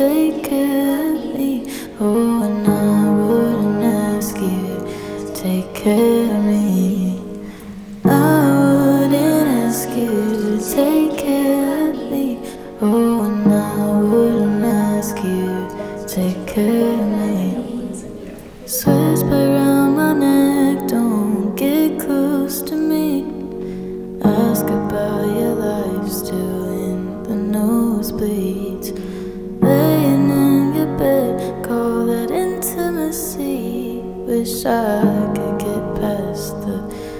take care of me. Oh, and I wouldn't ask you to take care of me. I wouldn't ask you to take care of me. Oh, and I wouldn't ask you to take care of me. Sweats around my neck, don't get close to me. Ask about your life, still in the nosebleeds. Laying in your bed, call that intimacy. Wish I could get past the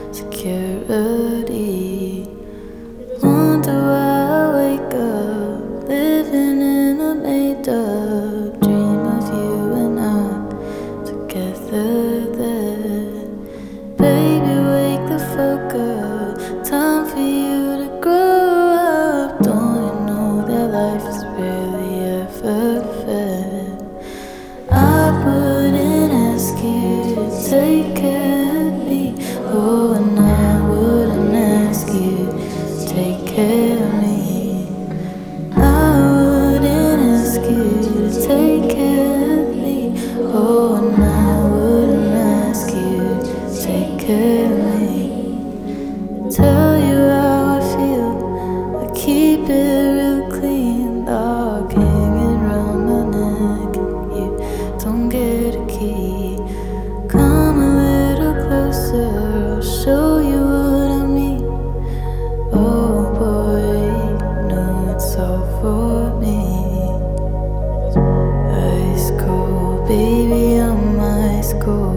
security. Wonder why I wake up living in a made-up dream of you and I together there. Baby, wake the fuck up. Time for you to grow up. Don't you know that life is really ever fair? I wouldn't ask you to take care of me. Oh, and I wouldn't ask you to take care of me. I wouldn't ask you to take care of me. Oh, and I wouldn't ask you to take care of me. Tell you how I feel, I keep it real clean. Dog hanging round my neck, you don't get a key. Come a little closer, I'll show you what I mean. Oh boy, no, it's all for me. Ice cold, baby, I'm ice cold.